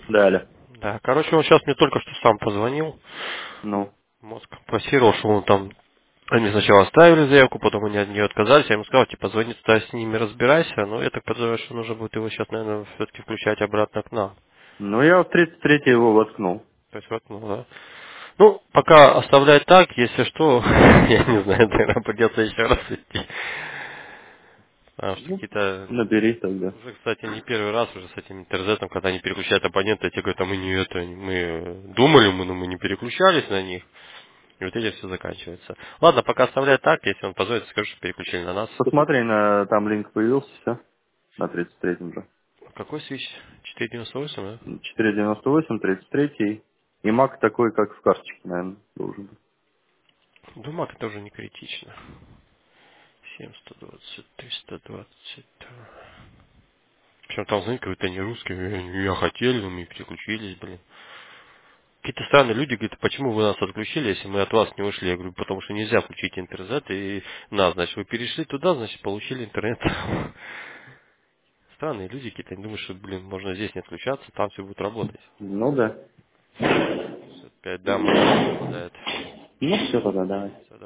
Далее. Да, короче, он сейчас мне только что сам позвонил. Ну. Мозг пассировал, что он там... Они сначала оставили заявку, потом они от нее отказались. Я ему сказал, типа, звони туда, с ними разбирайся. Но я так подозреваю, что нужно будет его сейчас, наверное, все-таки включать обратно к нам. Ну, я в 33 его воткнул. То есть вот, ну, да. Ну, пока оставлять так, если что, я не знаю, наверное, придется еще раз идти. Потому что Ну, какие-то... набери тогда. Уже, кстати, не первый раз уже с этим интернетом, когда они переключают абонента, те говорят, а мы не это, мы думали, но мы не переключались на них. И вот этим все заканчивается. Ладно, пока оставляй так, если он позволит, скажу, что переключили на нас. Посмотри, там линк появился, все. На 33-м же. Какой свич? 498, да? 498, 33. И маг такой, как в карточке, наверное, должен быть. Думаю, это уже не критично. 7, 120, 320. Причем там, знаете, какой-то не русский, я хотели, но мы переключились, блин. Какие-то странные люди говорят, почему вы нас отключили, если мы от вас не ушли? Я говорю, потому что нельзя включить интернет и нас, значит, вы перешли туда, значит, получили интернет. Странные люди какие-то, они думают, что, блин, можно здесь не отключаться, там все будет работать. Ну да. Опять, да, мозг не совпадает. Ну все тогда, давай. Всё,